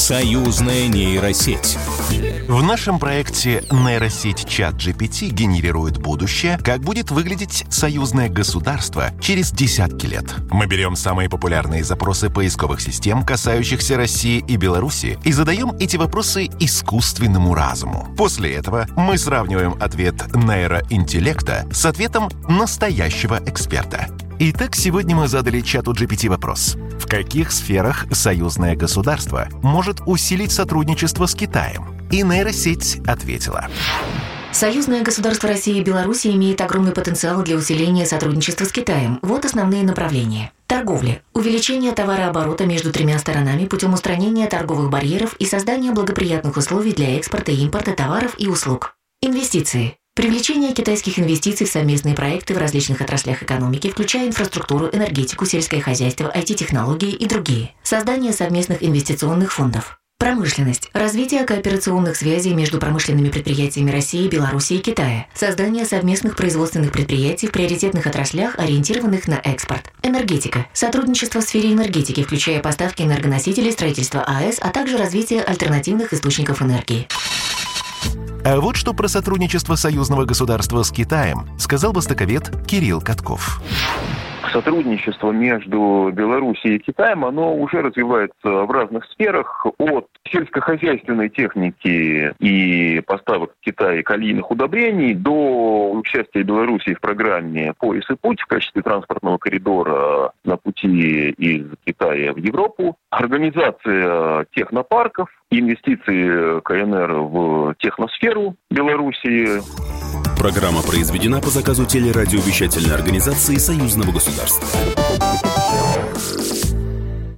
Союзная нейросеть. В нашем проекте нейросеть ChatGPT генерирует будущее, как будет выглядеть союзное государство через десятки лет. Мы берем самые популярные запросы поисковых систем, касающихся России и Беларуси, и задаем эти вопросы искусственному разуму. После этого мы сравниваем ответ нейроинтеллекта с ответом настоящего эксперта. Итак, сегодня мы задали чату GPT вопрос. В каких сферах союзное государство может усилить сотрудничество с Китаем? И нейросеть ответила. Союзное государство России и Беларуси имеет огромный потенциал для усиления сотрудничества с Китаем. Вот основные направления. Торговля. Увеличение товарооборота между тремя сторонами путем устранения торговых барьеров и создания благоприятных условий для экспорта и импорта товаров и услуг. Инвестиции. Привлечение китайских инвестиций в совместные проекты в различных отраслях экономики, включая инфраструктуру, энергетику, сельское хозяйство, IT-технологии и другие. Создание совместных инвестиционных фондов. Промышленность. Развитие кооперационных связей между промышленными предприятиями России, Беларуси и Китая. Создание совместных производственных предприятий в приоритетных отраслях, ориентированных на экспорт. Энергетика. Сотрудничество в сфере энергетики, включая поставки энергоносителей, строительство АЭС, а также развитие альтернативных источников энергии. А вот что про сотрудничество союзного государства с Китаем сказал востоковед Кирилл Катков. Сотрудничество между Белоруссией и Китаем, оно уже развивается в разных сферах, от сельскохозяйственной техники и поставок в Китай калийных удобрений до участия Белоруссии в программе «Пояс и путь» в качестве транспортного коридора на пути из Китая в Европу, организация технопарков, инвестиции КНР в техносферу Белоруссии. Программа произведена по заказу телерадиовещательной организации Союзного государства.